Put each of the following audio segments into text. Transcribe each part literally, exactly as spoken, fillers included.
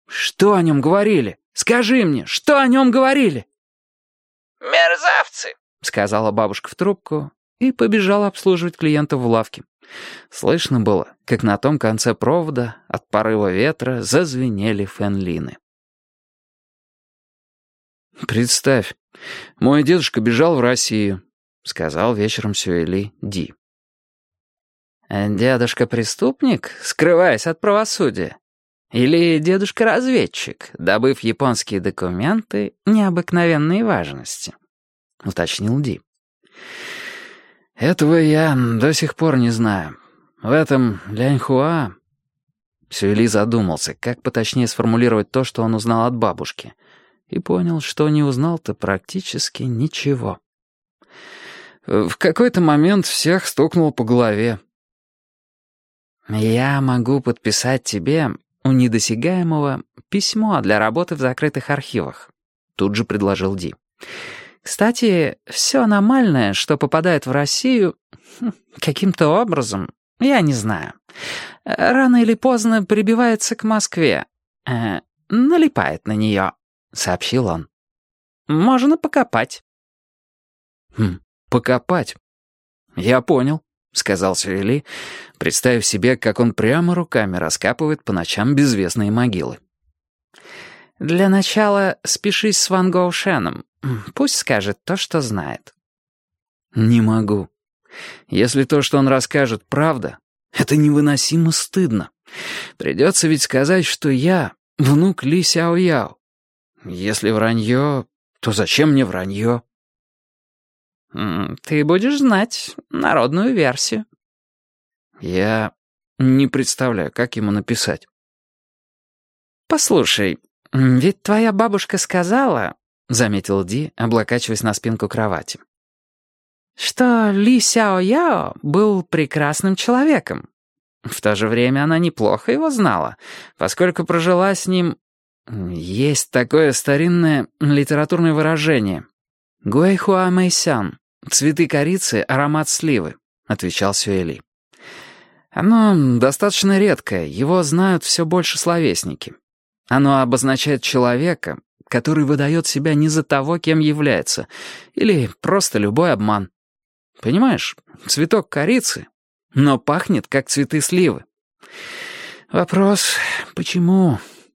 «Что о нем говорили? Скажи мне, что о нем говорили?» «Мерзавцы», — сказала бабушка в трубку и побежала обслуживать клиентов в лавке. Слышно было, как на том конце провода от порыва ветра зазвенели фенлины. «Представь, мой дедушка бежал в Россию», — сказал вечером Сюэли Ди. «Дедушка-преступник, скрываясь от правосудия? Или дедушка-разведчик, добыв японские документы необыкновенной важности?» — уточнил Ди. «Этого я до сих пор не знаю. В этом Ляньхуа...» Сюэли задумался, как поточнее сформулировать то, что он узнал от бабушки, и понял, что не узнал-то практически ничего. В какой-то момент всех стукнул по голове. «Я могу подписать тебе у недосягаемого письмо для работы в закрытых архивах», — тут же предложил Ди. «Кстати, все аномальное, что попадает в Россию, каким-то образом, я не знаю, рано или поздно прибивается к Москве, э, налипает на нее», — сообщил он. «Можно покопать». «Хм, покопать? Я понял», — сказал Сюэли, представив себе, как он прямо руками раскапывает по ночам безвестные могилы. «Для начала спешись с Ван Гоушеном. Пусть скажет то, что знает». «Не могу. Если то, что он расскажет, правда, это невыносимо стыдно. Придется ведь сказать, что я внук Ли Сяо-Яо. Если вранье, то зачем мне вранье?» «Ты будешь знать народную версию». «Я не представляю, как ему написать». «Послушай, ведь твоя бабушка сказала, — заметил Ди, облокачиваясь на спинку кровати, — что Ли Сяо-Яо был прекрасным человеком. В то же время она неплохо его знала, поскольку прожила с ним... Есть такое старинное литературное выражение. «Гуэйхуа мэйсян. Цветы корицы, аромат сливы», — отвечал Сюэли. «Оно достаточно редкое, его знают все больше словесники. Оно обозначает человека, который выдает себя не за того, кем является, или просто любой обман. Понимаешь, цветок корицы, но пахнет, как цветы сливы. Вопрос, почему?»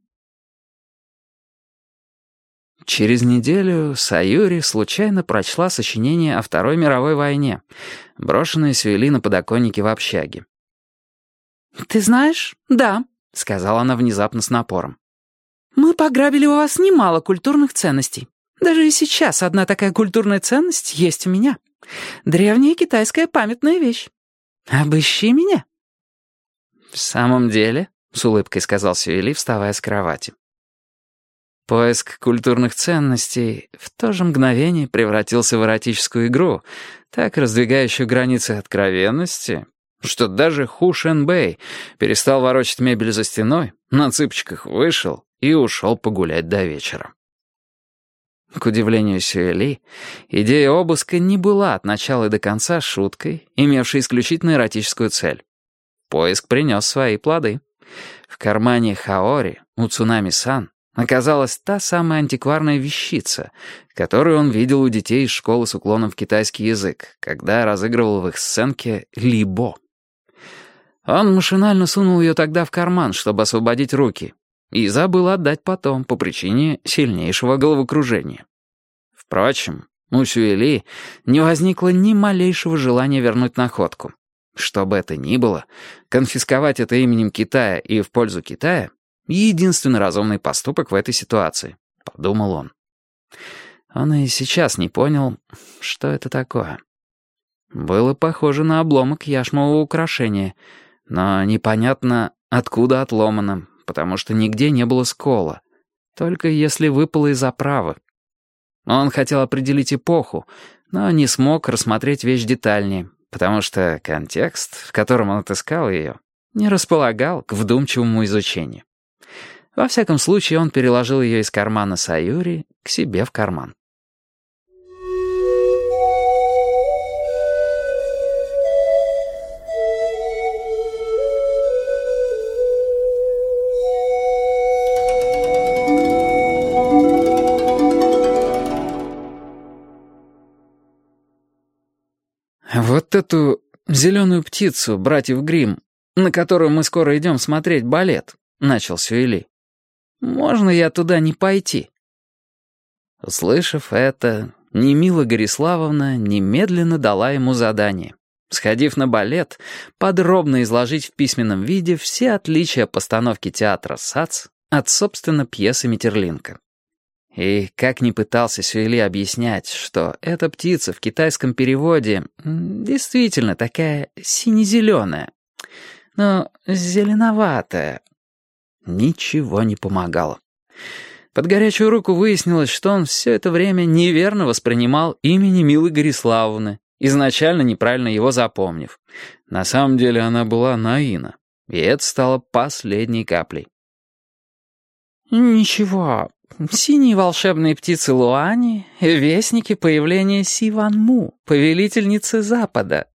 Через неделю Саюри случайно прочла сочинение о Второй мировой войне, брошенное Сюэли на подоконнике в общаге. «Ты знаешь, да», — сказала она внезапно с напором. «Мы пограбили у вас немало культурных ценностей. Даже и сейчас одна такая культурная ценность есть у меня. Древняя китайская памятная вещь. Обыщи меня». «В самом деле», — с улыбкой сказал Сюэли, вставая с кровати. Поиск культурных ценностей в то же мгновение превратился в эротическую игру, так раздвигающую границы откровенности, что даже Ху Шэнбэй перестал ворочать мебель за стеной, на цыпочках вышел и ушел погулять до вечера. К удивлению Сюэли, идея обыска не была от начала и до конца шуткой, имевшей исключительно эротическую цель. Поиск принес свои плоды. В кармане Хаори у Цунами-сан оказалась та самая антикварная вещица, которую он видел у детей из школы с уклоном в китайский язык, когда разыгрывал в их сценке «Либо». Он машинально сунул ее тогда в карман, чтобы освободить руки, и забыл отдать потом по причине сильнейшего головокружения. Впрочем, у Сюэли не возникло ни малейшего желания вернуть находку. Что бы это ни было, конфисковать это именем Китая и в пользу Китая — единственный разумный поступок в этой ситуации, — подумал он. Он и сейчас не понял, что это такое. Было похоже на обломок яшмового украшения, но непонятно, откуда отломано, потому что нигде не было скола, только если выпало из оправы. Он хотел определить эпоху, но не смог рассмотреть вещь детальнее, потому что контекст, в котором он отыскал ее, не располагал к вдумчивому изучению. Во всяком случае, он переложил ее из кармана Саюри к себе в карман. вот эту зеленую птицу братьев Гримм, на которую мы скоро идем смотреть балет», — начал Сюэли. «Можно я туда не пойти?» Услышав это, Немила Гориславовна немедленно дала ему задание, сходив на балет, подробно изложить в письменном виде все отличия постановки театра «Сац» от, собственно, пьесы Метерлинка. И как ни пытался Сюэли объяснять, что эта птица в китайском переводе действительно такая сине-зеленая, но зеленоватая, ничего не помогало. Под горячую руку выяснилось, что он все это время неверно воспринимал имя Немилы Гориславовны, изначально неправильно его запомнив. На самом деле она была Наина, и это стало последней каплей. «Ничего, синие волшебные птицы Луани — вестники появления Си Ван Му, повелительницы Запада»,